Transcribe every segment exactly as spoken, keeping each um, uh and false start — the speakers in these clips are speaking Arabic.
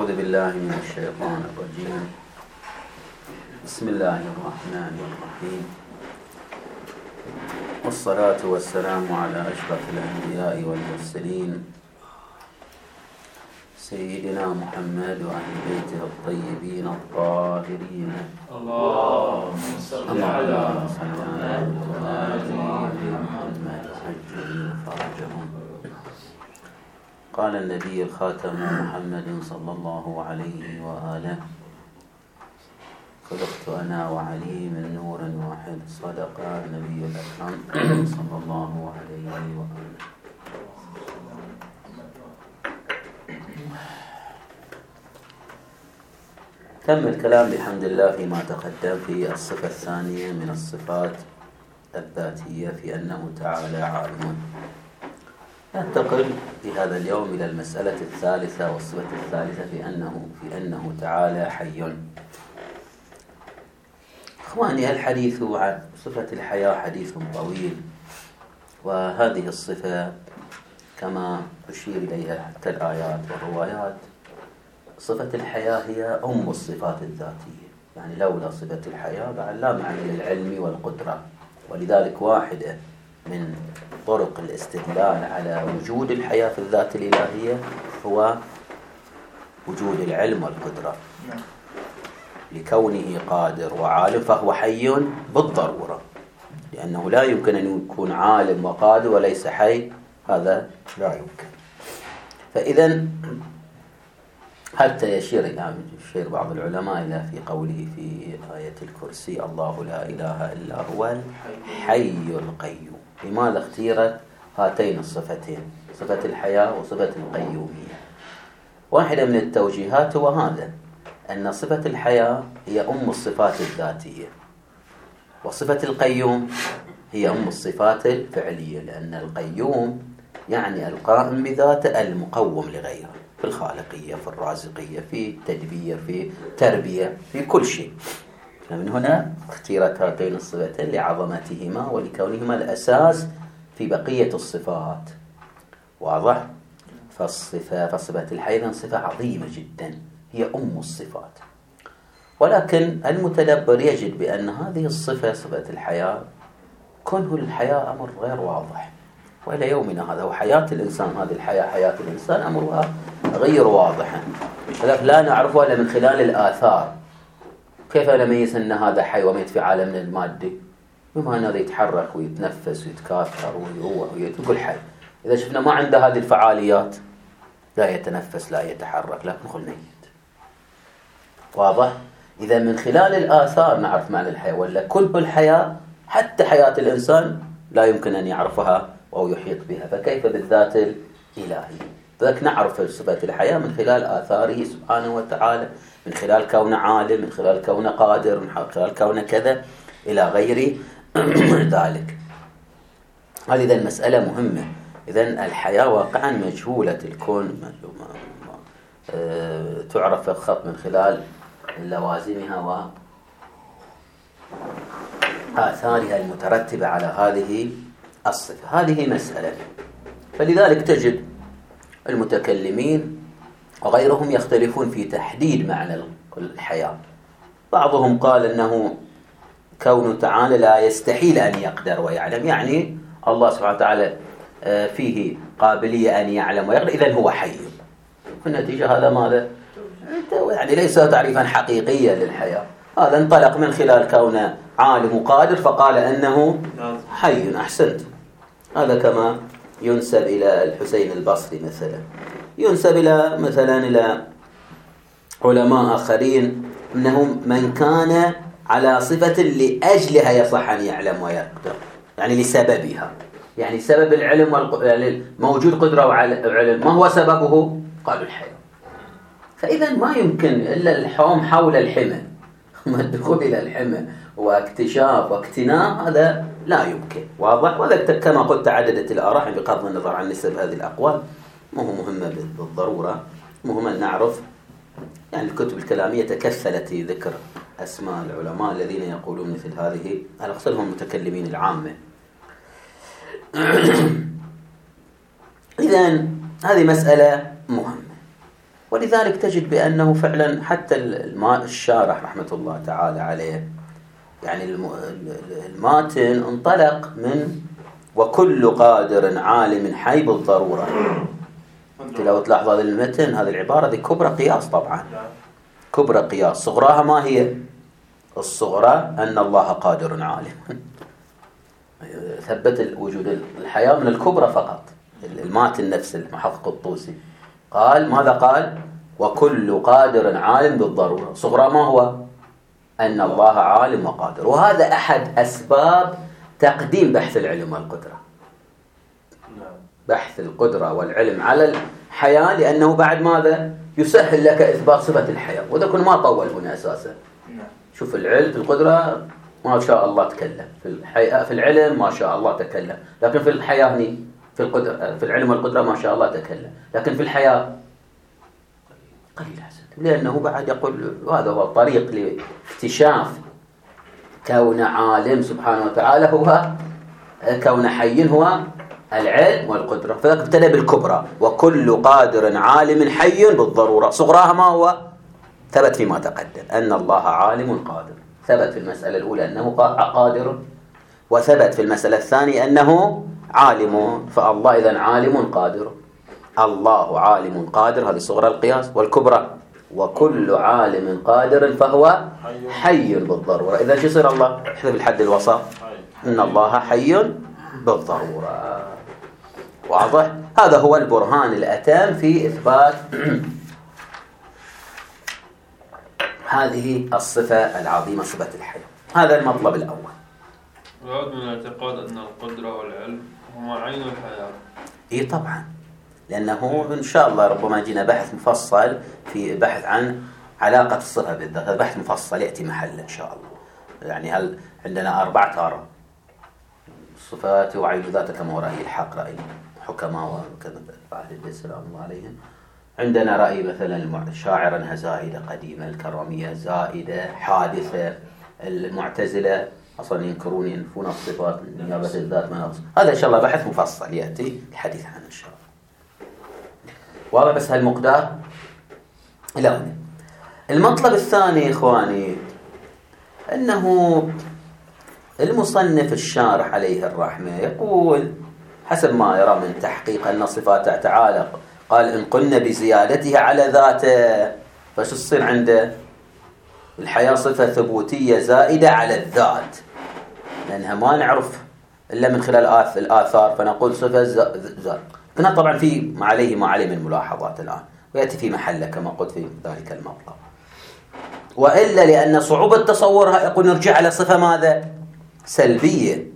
أعوذ بالله من الشيطان الرجيم. بسم الله الرحمن الرحيم، والصلاة والسلام على أشرف الأنبياء والمرسلين سيدنا محمد وأهل بيته الطيبين الطاهرين. اللهم صل على محمد محمد عجل فرجهم. قال النبي الخاتم محمد صلى الله عليه وآله: خلقت أنا وعلي من نور واحد. صدق النبي الأكرم صلى الله عليه وآله. تم الكلام بحمد الله فيما تقدم في الصفة الثانية من الصفات الذاتية في أنه تعالى عالم. ننتقل في هذا اليوم إلى المسألة الثالثة والصفة الثالثة في أنه في أنه تعالى حي. إخواني، الحديث عن صفة الحياة حديث طويل، وهذه الصفة كما أشير إليها حتى الآيات والروايات، صفة الحياة هي أم الصفات الذاتية. يعني لولا صفة الحياة بعد لا معنى للعلم والقدرة، ولذلك واحدة من طرق الاستدلال على وجود الحياة في الذات الإلهية هو وجود العلم والقدرة. لكونه قادر وعالم فهو حي بالضرورة، لأنه لا يمكن أن يكون عالم وقادر وليس حي، هذا لا يمكن. فإذا حتى يشير يعني يشير بعض العلماء إلى في قوله في آية الكرسي: الله لا إله إلا هو الحي القيوم. لماذا اختيرت هاتين الصفتين، صفة الحياة وصفة القيومية؟ واحدة من التوجيهات هو هذا، أن صفة الحياة هي أم الصفات الذاتية، وصفة القيوم هي أم الصفات الفعلية، لأن القيوم يعني القائم بذاته المقوم لغيره، في الخالقية، في الرازقية، في التدبير، في التربية، في كل شيء. من هنا اختيرت هاتين الصفتين لعظمتهما ولكونهما الأساس في بقية الصفات. واضح؟ فالصفة فصفة الحياة صفة عظيمة جدا، هي أم الصفات. ولكن المتدبر يجد بأن هذه الصفة صفة الحياة كونه الحياة أمر غير واضح، وإلى يومنا هذا وحياة الإنسان، هذه الحياة حياة الإنسان أمرها غير واضحة، لا نعرفها إلا من خلال الآثار. كيف نميز أن هذا حي وميت في عالمنا المادي؟ بما أنه يتحرك ويتنفس ويتكاثر ويروح ويقول حي. إذا شفنا ما عنده هذه الفعاليات، لا يتنفس لا يتحرك لا نقول ميت. واضح؟ إذا من خلال الآثار نعرف معنى الحياة، ولا كل الحياة حتى حياة الإنسان لا يمكن أن يعرفها أو يحيط بها، فكيف بالذات الإلهية؟ فذلك نعرف صفة الحياة من خلال آثاره سبحانه وتعالى، من خلال كونه عالم، من خلال كونه قادر، من خلال كونه كذا إلى غير ذلك. هذه إذن مسألة مهمة. إذن الحياة واقعا مجهولة، الكون أه تعرف الخط من خلال لوازمها وآثارها المترتبة على هذه الصفة. هذه مسألة. فلذلك تجد المتكلمين وغيرهم يختلفون في تحديد معنى الحياة. بعضهم قال أنه كون تعالى لا يستحيل أن يقدر ويعلم، يعني الله سبحانه وتعالى فيه قابلية أن يعلم ويقدر، إذن هو حي. في النتيجة هذا ماذا؟ يعني ليس تعريفا حقيقيا للحياة، هذا انطلق من خلال كونه عالم وقادر فقال أنه حي. أحسنت. هذا كما ينسب إلى الحسين البصري مثلا، ينسب إلى مثلا إلى علماء آخرين أنهم من كان على صفة لأجلها يصح أن يعلم ويقدر، يعني لسببها، يعني سبب العلم موجود قدرة وعلم، ما هو سببه؟ قالوا الحياة. فإذا ما يمكن إلا الحوم حول الحمى، ما الدخول إلى الحمى واكتشاف واكتناء هذا لا يمكن. واضح؟ وذلك كما قلت تعددت الآراء بغض النظر عن نسب هذه الأقوال، ما هو مهمة بالضرورة، مهم أن نعرف. يعني الكتب الكلامية تكفلت ذكر أسماء العلماء الذين يقولون مثل هذه، أنا أقصدهم المتكلمين العامة. إذن هذه مسألة مهمة. ولذلك تجد بأنه فعلا حتى الشارح رحمة الله تعالى عليه، يعني الماتن انطلق من وكل قادر عالم حي بالضرورة. انت لو تلاحظ هذا المتن، هذه العبارة دي كبرى قياس، طبعا كبرى قياس. صغراها ما هي؟ الصغرى أن الله قادر عالم، ثبت وجود الحياة من الكبرى فقط. الماتن نفس المحقق الطوسي قال ماذا قال؟ وكل قادر عالم بالضرورة. صغرى ما هو؟ أن الله عالم وقادر. وهذا أحد أسباب تقديم بحث العلم والقدرة، بحث القدرة والعلم على الحياة، لأنه بعد ماذا؟ يسهل لك إثبات صفة الحياة. وإذا كنا ما طول هنا أساسا. شوف العلم في القدرة ما شاء الله تكلم، في الحياة في العلم ما شاء الله تكلم، لكن في الحياة هني في القدرة في العلم والقدرة ما شاء الله تكلم، لكن في الحياة قليل حسن. لأنه بعد يقول هذا هو الطريق لاكتشاف كون عالم سبحانه وتعالى، هو كون حي هو العلم والقدرة. فذلك ابتدى بالكبرى وكل قادر عالم حي بالضرورة. صغراها ما هو؟ ثبت فيما تقدم أن الله عالم قادر، ثبت في المسألة الأولى أنه قادر، وثبت في المسألة الثانية أنه عالم. فالله إذن عالم قادر، الله عالم قادر، هذه صغرى القياس. والكبرى وكل عالم قادر فهو حي بالضرورة. إذن شو يصير الله؟ احذف الحد الوسط، إن الله حي بالضرورة. واضح؟ هذا هو البرهان الأتم في إثبات هذه الصفة العظيمة، صفة الحياة. هذا المطلب الأول. ويعود من الاعتقاد أن القدرة والعلم هما عين الحياة. إيه طبعا، لأنه إن شاء الله ربما جينا بحث مفصل في بحث عن علاقة الصفة بالذات، هذا بحث مفصل يأتي محله إن شاء الله. يعني هل عندنا أربعة آراء الصفات وعين ذات كما رأي الحق، رأي حكماء وكذا بعد السلام الله عليهم. عندنا رأي مثلا الشاعر أنها زائدة قديمة، الكرامية زائدة حادثة، المعتزلة أصلا ينكرون ينفون الصفات نيابة الذات من نفس. هذا إن شاء الله بحث مفصل يأتي الحديث عنه إن شاء الله. واضح؟ بس هالمقدار إلى هنا. المطلب الثاني إخواني أنه المصنف الشارح عليه الرحمة يقول حسب ما يرى من تحقيق أن صفات تعالى، قال إن قلنا بزيادتها على ذاته، فش تصير عنده؟ الحياة صفة ثبوتية زائدة على الذات، لأنها ما نعرف إلا من خلال الآثار، فنقول صفة زائدة. هنا طبعا في ما عليه ما عليه من ملاحظات الآن، ويأتي في محله كما قلت في ذلك المطلب. وإلا لأن صعوبة تصورها يقول نرجع على صفة ماذا؟ سلبية.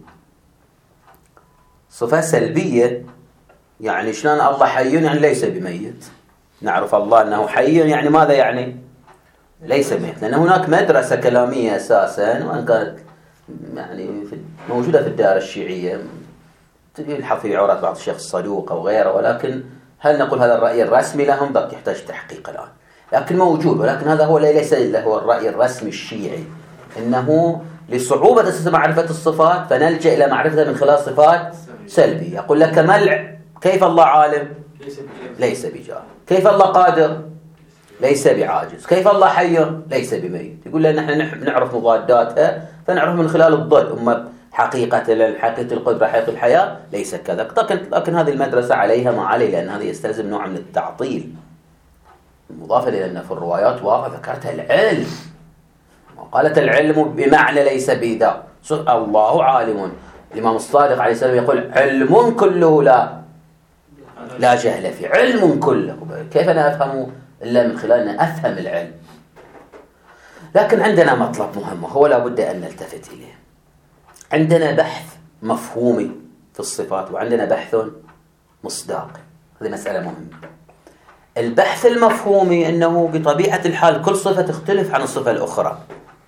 صفة سلبية يعني شلون الله حي يعني ليس بميت. نعرف الله أنه حي يعني ماذا يعني؟ ليس بميت. لأن هناك مدرسة كلامية أساسا، وأن كانت يعني موجودة في الدائرة الشيعية، يلحظ في عورات بعض الشيخ الصدوق أو غيره، ولكن هل نقول هذا الرأي الرسمي لهم؟ ضد يحتاج تحقيق الآن، لكن موجود. ولكن هذا هو ليس إلا هو الرأي الرسمي الشيعي، إنه لصعوبة أساس معرفة الصفات فنلجأ إلى معرفتها من خلال صفات سلبية. يقول لك ملع، كيف الله عالم؟ ليس بجاهل. كيف الله قادر؟ ليس بعاجز. كيف الله حي؟ ليس بميت. يقول لنا نحن نعرف مضاداتها فنعرف من خلال الضد. أما حقيقة حقيقة القدرة حقيقة الحياة ليس كذا. لكن لكن هذه المدرسة عليها ما عليه، لأن هذا يستلزم نوع من التعطيل، مضافة إلى أن في الروايات واضح ذكرتها العلم، وقالت العلم بمعنى ليس بذا. الله عالم. الإمام الصادق عليه السلام يقول علم كله لا لا جهل فيه، علم كله. كيف أنا أفهم إلا من خلال أن أفهم العلم؟ لكن عندنا مطلب مهم وهو لا بد أن نلتفت إليه. عندنا بحث مفهومي في الصفات، وعندنا بحث مصداقي. هذه مسألة مهمة. البحث المفهومي أنه بطبيعة الحال كل صفة تختلف عن الصفة الأخرى.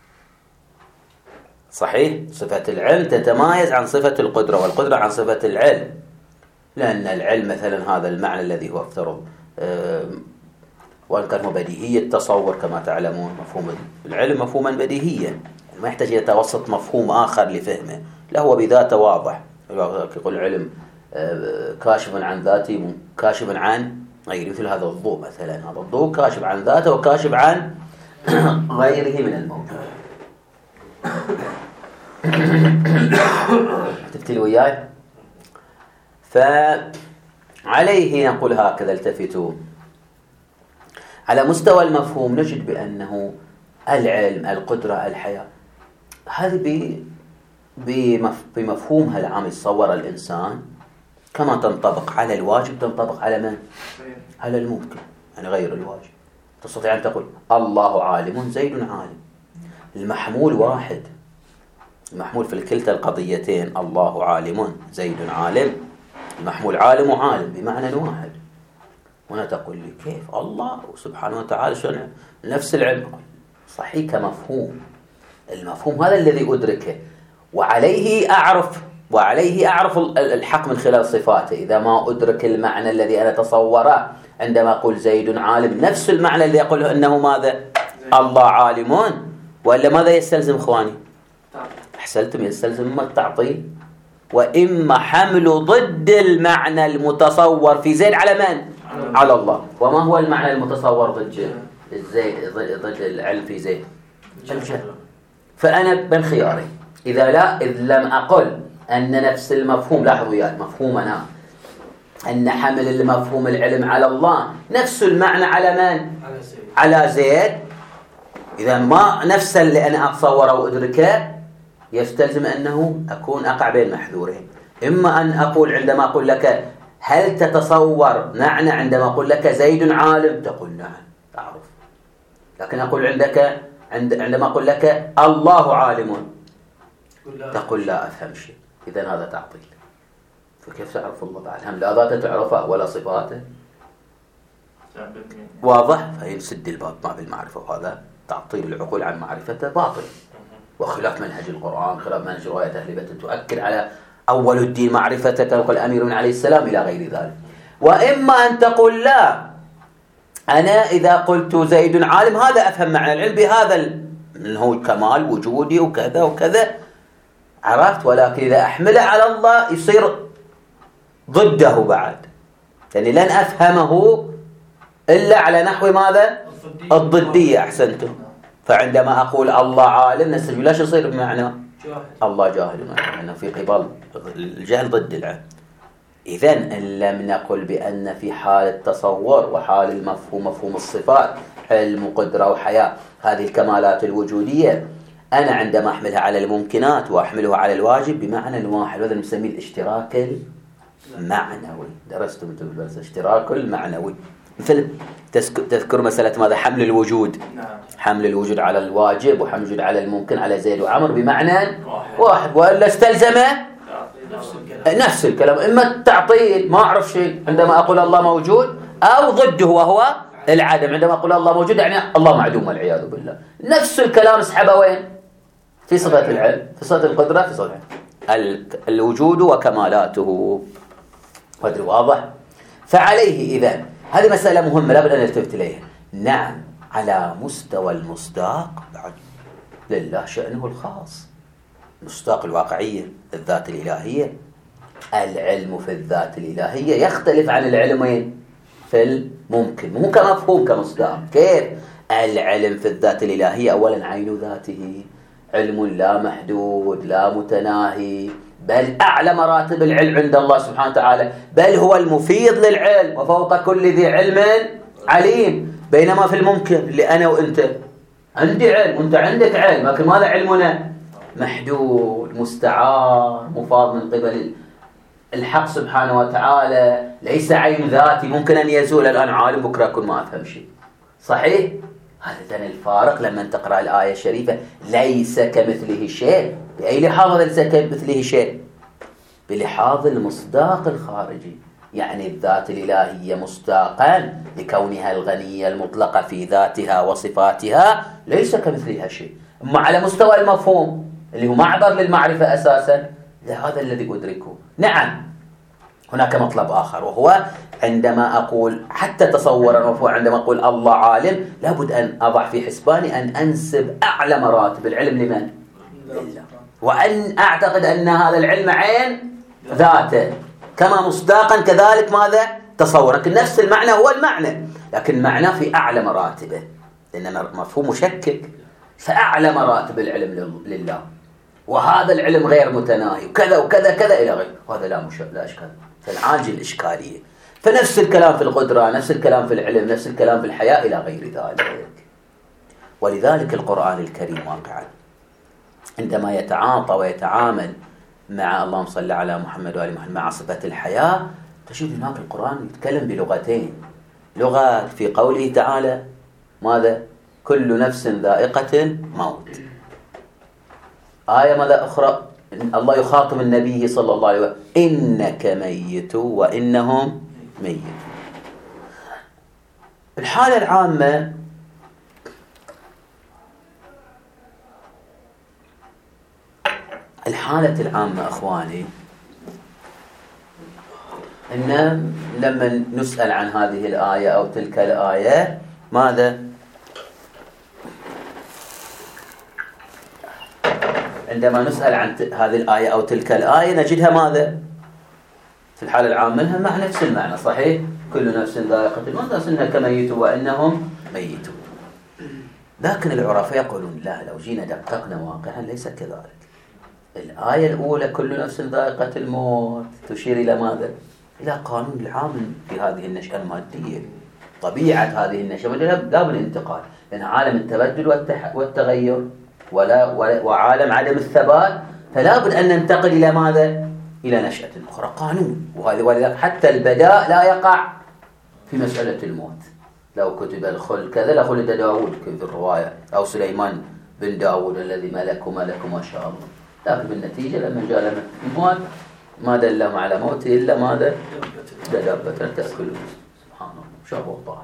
صحيح؟ صفة العلم تتمايز عن صفة القدرة، والقدرة عن صفة العلم، لأن العلم مثلا هذا المعنى الذي هو افترض وأن كان هو بديهي التصور كما تعلمون. مفهوم العلم مفهوما بديهيا، ما يحتاج إلى توسط مفهوم آخر لفهمه، لا هو بذاته واضح. يقول العلم كاشف عن ذاتي كاشف عن غيره، مثل هذا الضوء مثلا، هذا الضوء كاشف عن ذاته وكاشف عن غيره من الموجود. تفتي وياي؟ فعليه نقول هكذا التفتوا. على مستوى المفهوم نجد بأنه العلم، القدرة، الحياة، هذه بمفهومها العام يتصور الإنسان كما تنطبق على الواجب تنطبق على من؟ على الممكن، يعني غير الواجب. تستطيع أن تقول الله عالم زيد عالم، المحمول واحد، المحمول في كلتا القضيتين الله عالم زيد عالم، المحمول عالم وعالم بمعنى واحد. هنا تقول لي كيف الله سبحانه وتعالى شنو نفس العلم؟ صحيح كمفهوم، المفهوم هذا الذي أدركه وعليه أعرف وعليه أعرف الحق من خلال صفاته. إذا ما أدرك المعنى الذي أنا تصوره عندما أقول زيد عالم، نفس المعنى الذي يقول أنه ماذا؟ الله عالمون، وإلا ماذا يستلزم إخواني؟ أحسنتم، يستلزم إما التعطيل وإما حمل ضد المعنى المتصور في زيد على من؟ على الله. وما هو المعنى المتصور ضد زيد، ضد العلم في زيد؟ الجهل. فأنا بين خياري، إذا لا إذ لم أقل أن نفس المفهوم، لاحظوا يا مفهومنا أن حمل المفهوم العلم على الله نفس المعنى على من؟ على زيد. إذا ما نفس اللي أنا أتصوره وأدركه يستلزم أنه أكون أقع بين محذورين. إما أن أقول عندما أقول لك هل تتصور معنى عندما أقول لك زيد عالم تقول نعم أعرف، لكن أقول عندك عند عندما أقول لك الله عالم تقول لا أفهم شيء. إذن هذا تعطيل. فكيف تعرف الله بعد؟ هم لا ذاته تعرفه ولا صفاته. واضح؟ فينسد الباب ما بالمعرفة، وهذا تعطيل العقول عن معرفته باطل، وخلاف منهج القرآن، خلاف منهج رواية أهل بيت تؤكد على أول الدين معرفة كما قال أمير عليه السلام إلى غير ذلك. وإما أن تقول لا، أنا إذا قلت زيد عالم هذا أفهم معنى العلم بهذا هو كمال وجودي وكذا وكذا، عرفت؟ ولكن إذا أحمله على الله يصير ضده بعد، يعني لن أفهمه إلا على نحو ماذا؟ الضدية. أحسنتم. فعندما أقول الله عالم نستجيب لاش يصير بمعنى الله جاهل، معنى في قبال الجهل ضد العلم. إذن إن لم نقل بأن في حال التصور وحال المفهوم مفهوم الصفات علم وقدرة وحياة هذه الكمالات الوجودية، أنا عندما أحملها على الممكنات وأحملها على الواجب بمعنى واحد، وهذا نسميه الاشتراك المعنوي. درستم أنتم بالدرس الاشتراك المعنوي. مثل تذكر مسألة ماذا؟ حمل الوجود. حمل الوجود على الواجب وحمل الوجود على الممكن على زيد وعمر بمعنى واحد، وإلا استلزم نفس الكلام. إما التعطيل ما أعرف شيء عندما أقول الله موجود، أو ضده وهو العدم عندما أقول الله موجود يعني الله معدوم والعياذ بالله. نفس الكلام اسحبه وين؟ في صفة العلم، في صفة القدرة، في صفة الوجود وكمالاته. هذا واضح؟ فعليه إذن هذه مسألة مهمة لابد أن نلتفت إليها. نعم على مستوى المصداق بعد لله شأنه الخاص، مصداق الواقعية الذات الإلهية. العلم في الذات الإلهية يختلف عن العلم وين؟ في الممكن، مو كمفهوم كمصداق. كيف؟ العلم في الذات الإلهية أولا عين ذاته، علم لا محدود لا متناهي، بل أعلى مراتب العلم عند الله سبحانه وتعالى، بل هو المفيض للعلم وفوق كل ذي علم عليم. بينما في الممكن اللي أنا وإنت عندي علم وإنت عندك علم، لكن ماذا علمنا؟ محدود مستعار مفاض من قبل الحق سبحانه وتعالى، ليس عين ذاتي ممكن أن يزول. الآن عالم بكرة أكون ما أفهم شيء. صحيح؟ هذا الفارق لما تقرأ الآية الشريفة ليس كمثله شيء. بأي لحاظ ليس كمثله شيء؟ بلحاظ المصداق الخارجي، يعني الذات الإلهية مصداقا لكونها الغنية المطلقة في ذاتها وصفاتها ليس كمثلها شيء. أما على مستوى المفهوم اللي هو معبر للمعرفة أساسا، هذا الذي أدركه. نعم هناك مطلب آخر، وهو عندما أقول حتى تصور المفهوم، عندما أقول الله عالم لابد أن أضع في حسباني أن أنسب أعلى مراتب العلم لمن؟ لله. وأن أعتقد أن هذا العلم عين ذاته كما مصداقا كذلك ماذا؟ تصور، لكن نفس المعنى هو المعنى، لكن معناه في أعلى مراتبه، لأن مفهوم مشكك. فأعلى مراتب العلم لله، وهذا العلم غير متناهي وكذا وكذا كذا إلى غيره، وهذا لا مش لا إشكال، فالعاجل الإشكالية. فنفس الكلام في القدرة، نفس الكلام في العلم، نفس الكلام في الحياة إلى غير ذلك. ولذلك القرآن الكريم واقعا عندما يتعاطى ويتعامل مع اللهم صل على محمد وآل محمد مع صفة الحياة، تجد هناك القرآن يتكلم بلغتين. لغة في قوله تعالى ماذا؟ كل نفس ذائقة الموت. آية ماذا أخرى؟ الله يخاطب النبي صلى الله عليه وسلم إنك ميت وإنهم ميتون. الحالة العامة الحالة العامة أخواني إن لما نسأل عن هذه الآية أو تلك الآية ماذا؟ عندما نسأل عن هذه الآية أو تلك الآية نجدها ماذا؟ في الحالة العامة لها مع نفس المعنى، صحيح؟ كل نفس ذائقة الموت إنك ميت وإنهم ميتون. لكن العرفاء يقولون لا، لو جينا دققنا واقعا ليس كذلك. الآية الأولى كل نفس ذائقة الموت تشير إلى ماذا؟ إلى قانون العام في هذه النشأة المادية، طبيعة هذه النشأة لا بالانتقال، لأن عالم التبدل والتغير ولا وعالم عدم الثبات، فلا بد أن ننتقل إلى ماذا؟ إلى نشأة أخرى، قانون. وهذا ولذلك حتى البداء لا يقع في مسألة الموت. لو كتب الخلد كذا لخلد داود في الرواية، أو سليمان بن داود الذي ملك ملك ما شاء الله، لكن بالنتيجة لما جاء لما الموت ما دلهم على موته إلا ماذا؟ دابة تأكل. سبحان الله، شابه طاهر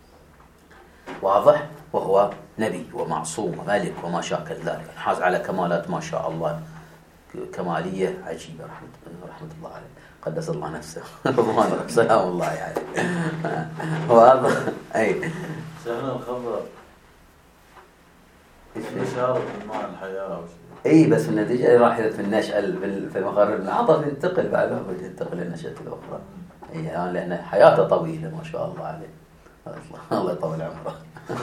واضح، وهو نبي ومعصوم وملك وما شاكل ذلك، حاز على كمالات ما شاء الله، كمالية عجيبة رحمة, رحمة الله عليه، قدس الله نفسه رضوان الله سلام الله عليه. واضح. أي سهل الخبر إشارة الماء الحياة. اي بس النتيجه راح في النشأة في المخرج العطف ينتقل بعدها ينتقل للنشأة الأخرى. اي يعني لأن حياته طويلة ما شاء الله عليه، الله يطول عمره.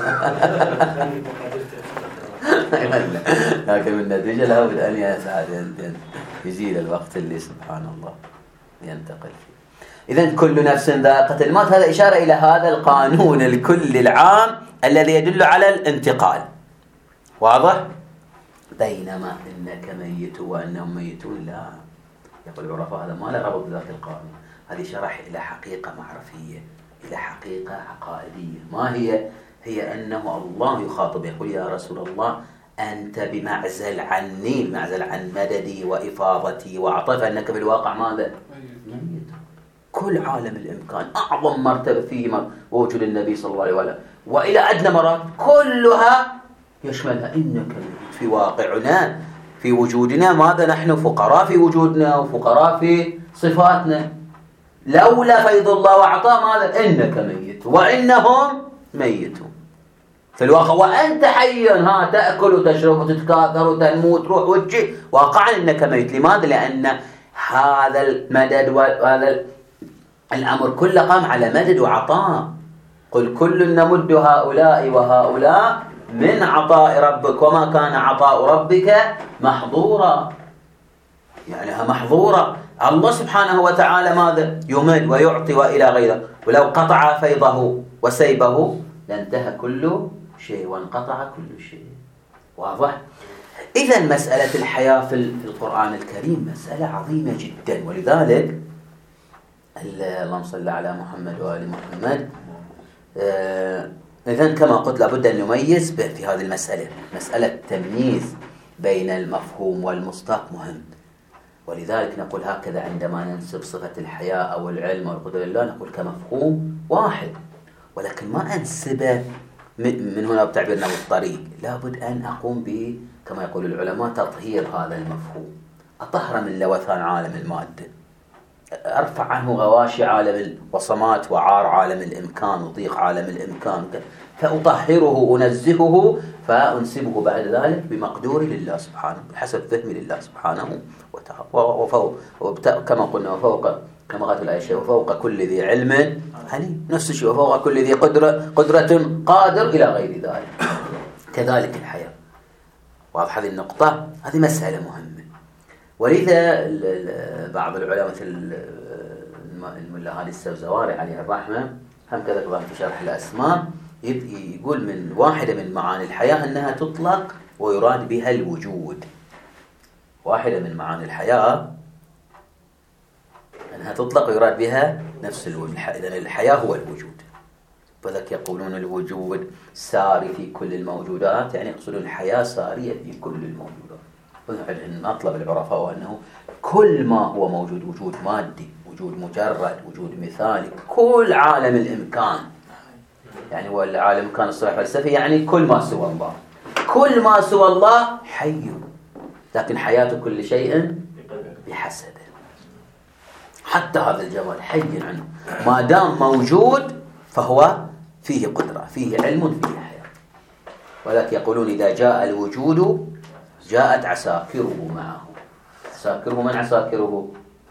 لكن النتيجة لابد أن يسعد يزيل الوقت اللي سبحان الله ينتقل فيه. إذن كل نفس ذائقة الموت، هذا إشارة إلى هذا القانون الكل العام الذي يدل على الانتقال. واضح؟ بينما إنك ميت وأنهم ميتون لا، يقول العرفاء هذا ما له ربط بذاك القانون، هذه شرح إلى حقيقة معرفية، إلى حقيقة عقائدية. ما هي؟ هي أنه الله يخاطب يقول يا رسول الله أنت بمعزل عني، معزل عن مددي وإفاضتي وعطف، أنك بالواقع ماذا؟ ميت. كل عالم الإمكان أعظم مرتبة فيه وجود النبي صلى الله عليه وسلم، وإلى أدنى مراتب كلها يشملها إنك ميت. في واقعنا في وجودنا ماذا؟ نحن فقراء في وجودنا وفقراء في صفاتنا، لولا فيض الله وعطاء ماذا؟ إنك ميت وإنهم ميتون. في الواقع وأنت حي، ها تأكل وتشرب وتتكاثر وتنمو وتروح وتجي، واقعا إنك ميت. لماذا؟ لأن هذا المدد وهذا الأمر كله قام على مدد وعطاء. قل كل نمد هؤلاء وهؤلاء من عطاء ربك وما كان عطاء ربك محظورا، يعني محظورا. الله سبحانه وتعالى ماذا؟ يمد ويعطي وإلى غيره، ولو قطع فيضه وسيبه لانتهى كل شيء وانقطع كل شيء. واضح؟ إذن مسألة الحياة في القرآن الكريم مسألة عظيمة جدا، ولذلك اللهم صل على محمد وآل محمد. آه إذن كما قلت لابد أن نميز في هذه المسألة، مسألة التمييز بين المفهوم والمصداق مهم. ولذلك نقول هكذا عندما ننسب صفة الحياة أو العلم والقدرة لله نقول كمفهوم واحد، ولكن ما أنسبه من هنا بتعبيرنا بالطريق، لابد أن أقوم به كما يقول العلماء تطهير هذا المفهوم، أطهر من لوثان عالم المادة، أرفع عنه غواشي عالم الوصمات وعار عالم الإمكان وضيق عالم الإمكان، فأطهره أنزهه فأنسبه بعد ذلك بمقدور لله سبحانه بحسب فهم لله سبحانه وتعالى. وفوق كما قلنا وفوق كما قالت الآية الشيء وفوق كل ذي علم عليم، نفس الشيء وفوق كل ذي قدرة قدرة قادر إلى غير ذلك. كذلك الحياة. واضح هذه النقطة؟ هذه مسألة مهمة. ولذا بعض العلماء مثل الملا هادي السوزواري عليه الرحمة هم كذا كمان في شرح الأسماء يقول من واحدة من معاني الحياة أنها تطلق ويراد بها الوجود. واحدة من معاني الحياة أنها تطلق ويراد بها نفس الوجود. إذن الحياة هو الوجود، فذلك يقولون الوجود ساري في كل الموجودات، يعني يقصدون الحياة سارية في كل الموجودات. مطلب العرفاء هو أنه كل ما هو موجود، وجود مادي، وجود مجرد، وجود مثالي، كل عالم الإمكان، يعني هو العالم الإمكان الصلاح الفلسفي يعني كل ما سوى الله، كل ما سوى الله حي، لكن حياة كل شيء بحسبه. حتى هذا الجمال حي عنه، ما دام موجود فهو فيه قدرة، فيه علم، فيه حياة. ولكن يقولون إذا جاء الوجود جاءت عساكره معه. عساكره من عساكره؟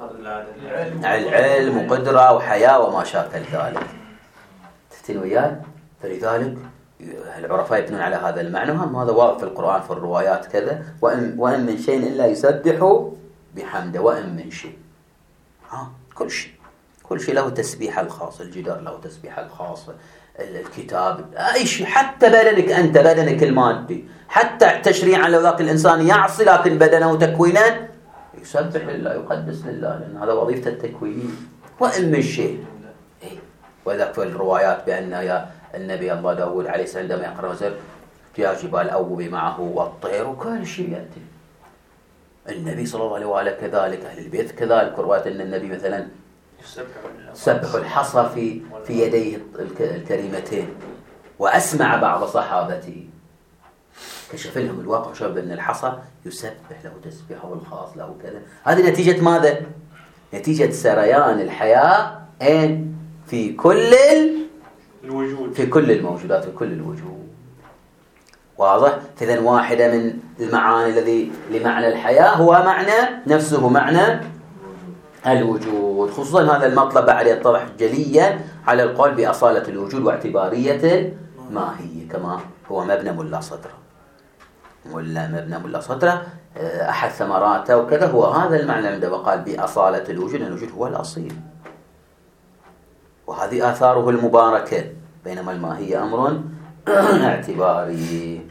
العلم وقدرة وحياة وما شاكل ذلك. تفتن وياي؟ فلذلك العرفاء يبنون على هذا المعنى، وهم هذا واضح في القرآن في الروايات كذا. وإن, وإن من شيء إلا يسبح بحمده، وإن من شيء، ها كل شيء، كل شيء له تسبيح الخاص، الجدار له تسبيح الخاص، الكتاب، أي شيء، حتى بدنك أنت، بدنك المادي، حتى تشريعا لو ذاك الإنسان يعصي لكن بدنه تكوينا يسبح لله، يقدس لله، لأن هذا وظيفة التكوين. وإن من شيء، وذاك في الروايات بأن يا النبي الله داود عليه السلام عندما يقرأ وزر يا جبال أوبي معه والطير، وكل شيء يأتي. النبي صلى الله عليه وآله كذلك، أهل البيت كذلك. رواية أن النبي مثلا سبح الحصى في في يديه الكريمتين، وأسمع بعض صحابته كشف لهم الواقع وشاف أن الحصى يسبح له تسبيحه الخاص له كذا. هذه نتيجة ماذا؟ نتيجة سريان الحياة إن في كل الوجود، في كل الموجودات، في كل الوجود. واضح؟ فإذن واحدة من المعاني الذي لمعنى الحياة هو معنى نفسه، معنى الوجود. خصوصا هذا المطلب بعد يتضح جليا على القول بأصالة الوجود واعتبارية الماهية، كما هو مبنى ملا صدره. ولا مبنى ملا صدره أحد ثمراته وكذا هو هذا المعنى عندما قال بأصالة الوجود، الوجود هو الأصيل، وهذه آثاره المباركة، بينما الماهية أمر اعتباري.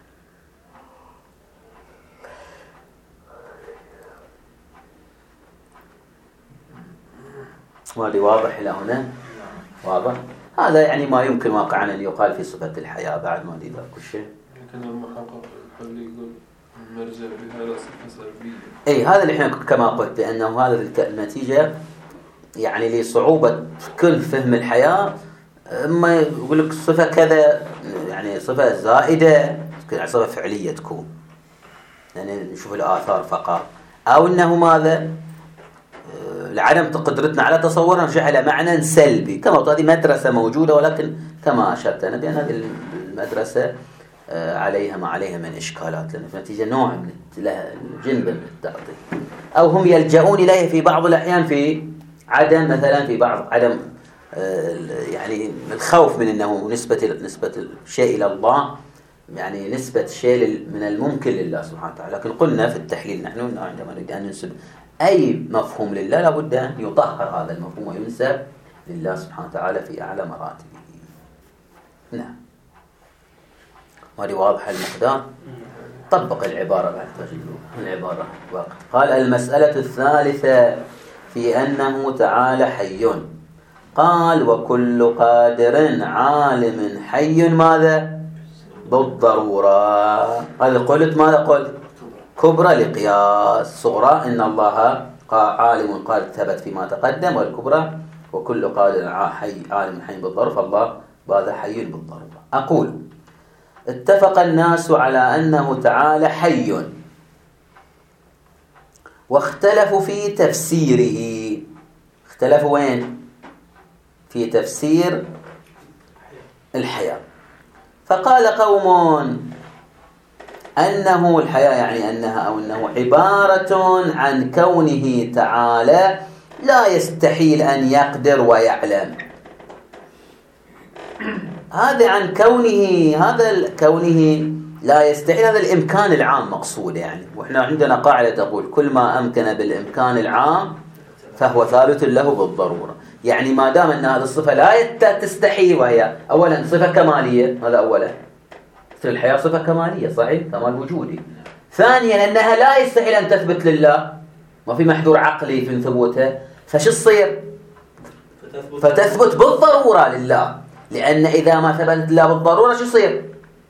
وهذه واضح إلى هنا؟ واضح؟ هذا يعني ما يمكن واقعا أن يقال في صفة الحياة بعد ما لذا كل شيء. لكن المحقق الحلي يقول مرجع بها صفة سلبية. أي هذا اللي إحنا كما قلت بأنه هذا النتيجة يعني لصعوبة كل فهم الحياة. ما يقول لك صفة كذا يعني صفة زائدة، صفة فعلية تكون، يعني نشوف الآثار فقط، أو أنه ماذا لعدم قدرتنا على تصورها نرجع إلى معنى سلبي. كما قلت هذه مدرسة موجودة، ولكن كما أشرت أنا بأن هذه المدرسة عليها ما عليها من إشكالات، لأن في نتيجة نوع من الجنب من التعطيل، أو هم يلجؤون إليه في بعض الأحيان في عدم مثلا في بعض عدم يعني الخوف من أنه نسبة نسبة الشيء إلى الله، يعني نسبة شيء من الممكن لله سبحانه وتعالى. لكن قلنا في التحليل نحن عندما نريد أن ننسب أي مفهوم لله لابد أن يطهر هذا المفهوم وينسب لله سبحانه وتعالى في أعلى مراتبه. نعم، وهذه واضحة المقدار. طبق العبارة بعد تجدوا العبارة وقت. قال المسألة الثالثة في أنه تعالى حي. قال وكل قادر عالم حي ماذا؟ بالضرورة. هذا قلت ماذا قلت؟ كبرى لقياس، صغرى إن الله عالم قال ثبت فيما تقدم، والكبرى وكل قادر حي عالم حي بالضرورة، فالله هذا حي بالضرورة. أقول اتفق الناس على أنه تعالى حي، واختلفوا في تفسيره. اختلفوا وين؟ في تفسير الحياة. فقال قوم أنه الحياة يعني أنها أو أنه عبارة عن كونه تعالى لا يستحيل أن يقدر ويعلم. هذا عن كونه هذا كونه لا يستحيل، هذا الإمكان العام مقصود يعني. وإحنا عندنا قاعدة تقول كل ما أمكن بالإمكان العام فهو ثابت له بالضرورة. يعني ما دام أن هذه الصفة لا تستحيل، وهي أولا صفة كمالية، هذا أولا، في الحياة صفة كمالية صحيح، كمال وجودي. ثانيا أنها لا يستحيل أن تثبت لله، ما في محذور عقلي في ثبوتها، فش تصير؟ فتثبت بالضرورة لله. لأن إذا ما ثبتت لله بالضرورة شو يصير؟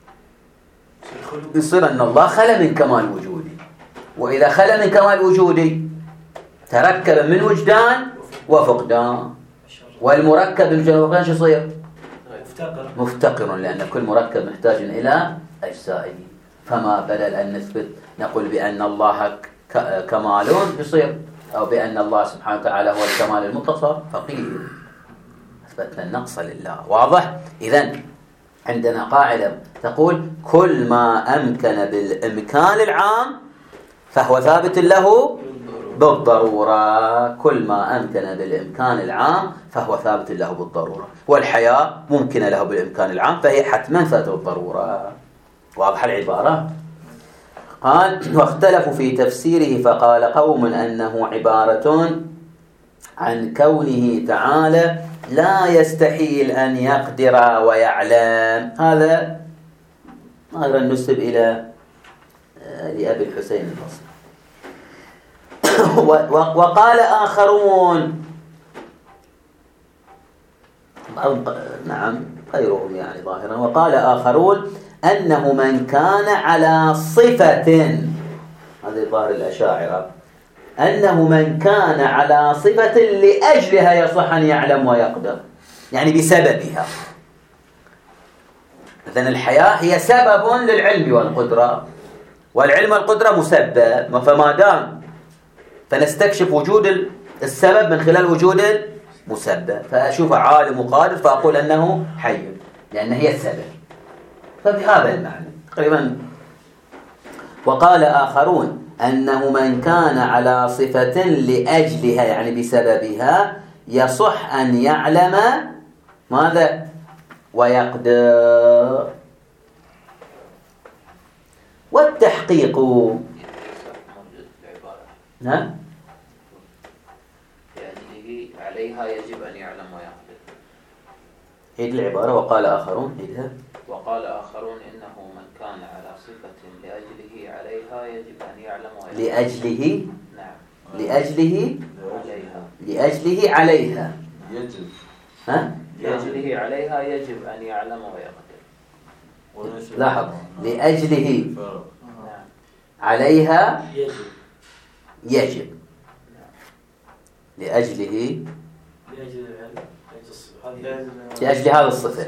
يصير أن الله خلى من كمال وجودي، وإذا خلى من كمال وجودي تركب من وجدان وفقدان، والمركب من وجدان وفقدان شو يصير؟ مفتقر. مفتقر، لأن كل مركب محتاج إلى أجزائه. فما بدل أن نثبت نقول بأن الله كمال يصير، أو بأن الله سبحانه وتعالى هو الكمال المتصل، فقيل أثبتنا النقص لله. واضح؟ إذن عندنا قاعدة تقول كل ما أمكن بالإمكان العام فهو ثابت له بالضرورة. كل ما أمكن بالإمكان العام فهو ثابت له بالضرورة. والحياة ممكنة له بالإمكان العام فهي حتما ثابتة بالضرورة. واضح العبارة؟ قال واختلفوا في تفسيره فقال قوم أنه عبارة عن كونه تعالى لا يستحيل أن يقدر ويعلم. هذا هذا نسب إلى لأبي الحسين البصري. وقال آخرون، نعم غيرهم يعني ظاهرا، وقال آخرون أنه من كان على صفة، هذا ظاهر الأشاعرة، أنه من كان على صفة لأجلها يصح أن يعلم ويقدر، يعني بسببها. إذن الحياة هي سبب للعلم والقدرة، والعلم والقدرة مسبب، فما دام فنستكشف وجود السبب من خلال وجود المسبب. فأشوف عالم وقادر فأقول أنه حي لأن هي السبب، فبهذا المعنى تقريبا. وقال آخرون أنه من كان على صفة لأجلها يعني بسببها يصح أن يعلم ماذا ويقدر. والتحقيق نعم لأجله عليها يجب أن يعلم ويقدر. عيد العبارة. وقال آخرون عيدها. وقال آخرون إنه من كان على صفة لأجله عليها يجب أن يعلم ويقدر. لأجله نعم لأجله عليها لأجله عليها يجب ها لأجله عليها يجب أن يعلم ويقدر. لاحظ لأجله نعم عليها يجب يجب لأجله لأجل هذه الصفة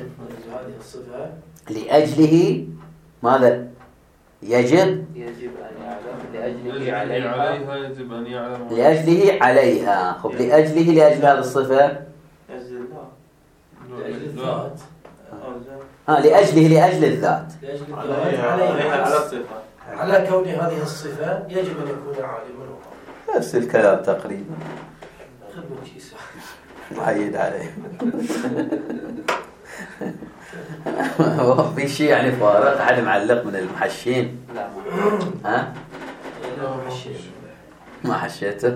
لأجله ماذا يجب يجب أن يعلم لأجله عليها يجب أن يعلم لأجله عليها. خب لأجله لأجل هذه الصفة ها لأجله لأجل الذات على كون هذه الصفة يجب أن يكون عالما. نفس الكلام تقريبا معيد عليه. في شيء يعني فارق أحد معلق من المحشين؟ لا ها ما حشيته.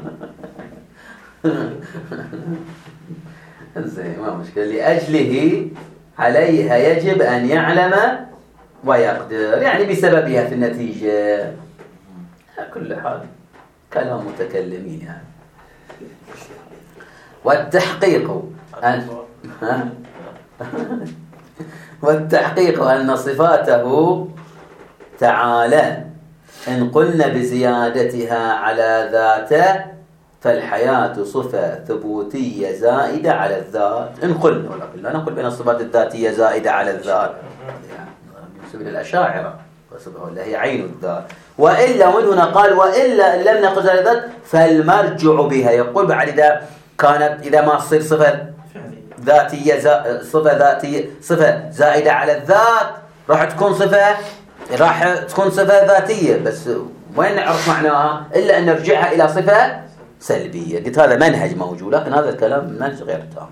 زين ما مشكلة. لأجله عليها يجب أن يعلم ويقدر يعني بسببها في النتيجة. على كل حال كلام متكلمين يعني. والتحقيق أن والتحقيق أن صفاته تعالى إن قلنا بزيادتها على ذاته فالحياة صفة ثبوتية زائدة على الذات. إن قلنا ولكن لا نقول بأن الصفات الذاتية زائدة على الذات، يعني الأشاعرة ولا هي عين الذات. وإلا من هنا قال وإلا لم نقل على الذات فالمرجع بها. يقول بعد إذا كانت إذا ما تصير صفة ذاتية زا... صفة ذاتية صفة زائدة على الذات راح تكون صفة راح تكون صفة ذاتية، بس وين نعرف معناها إلا أن نرجعها إلى صفة سلبية. قلت هذا منهج موجود، لكن هذا الكلام منهج غير تام.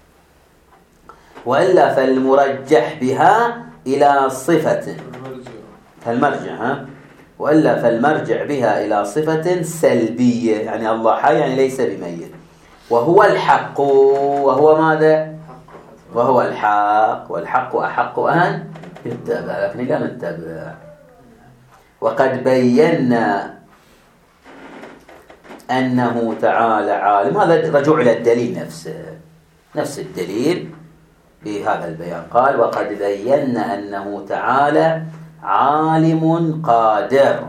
وإلا فالمرجح بها إلى صفة فالمرجع ها وإلا فالمرجع بها إلى صفة سلبية، يعني الله حي يعني ليس بميت، وهو الحق. وهو ماذا؟ وهو الحق، والحق أحق أن يتبع، لكن لا نتبع. وقد بينا أنه تعالى عالم. هذا رجوع إلى الدليل نفسه، نفس الدليل بهذا البيان. قال وقد بينا أنه تعالى عالم قادر.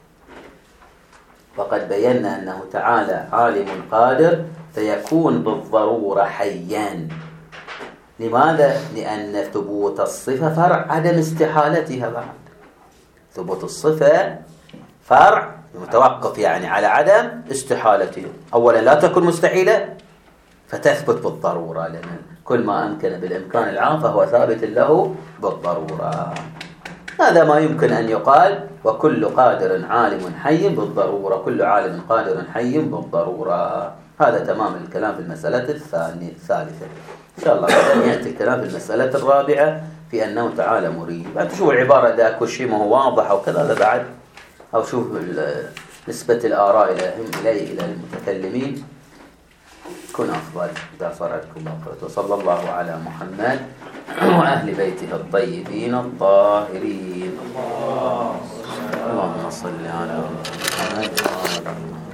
وقد بينا أنه تعالى عالم قادر فيكون بالضرورة حيا. لماذا؟ لأن ثبوت الصفة فرع عدم استحالتها. بعد ثبوت الصفة فرع متوقف يعني على عدم استحالتها. أولا لا تكون مستحيلة فتثبت بالضرورة، لأن كل ما أمكن بالإمكان العام فهو ثابت له بالضرورة. هذا ما يمكن أن يقال وكل قادر عالم حي بالضرورة، كل عالم قادر حي بالضرورة. هذا تمام الكلام في المسألة الثالثة. إن شاء الله يأتي الكلام في المسألة الرابعة في أنه تعالى مريد. بعد تشوف العبارة ده كل شيء ما هو واضح أو كذا، هذا بعد أو شوف نسبة الآراء إليه إلى المتكلمين كن أفضل إذا صارتكم أفضل. وصلى الله على محمد وأهل بيته الطيبين الطاهرين. اللهم صل على محمد.